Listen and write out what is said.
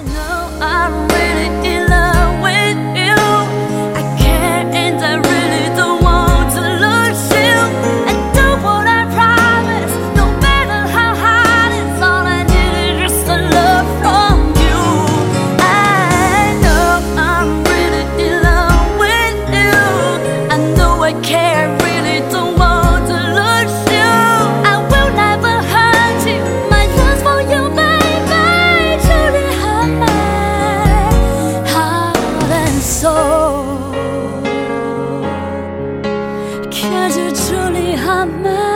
know I'm really in love with you. I care and I really don't want to lose you. And do what I promise, no matter how hard it's. All I need is just a love from you. I know I'm really in love with you. I know I care, really don't want to lose you. I will never hurt you. My love for you, baby, truly hurt my heart and soul. 'Cause you truly hurt my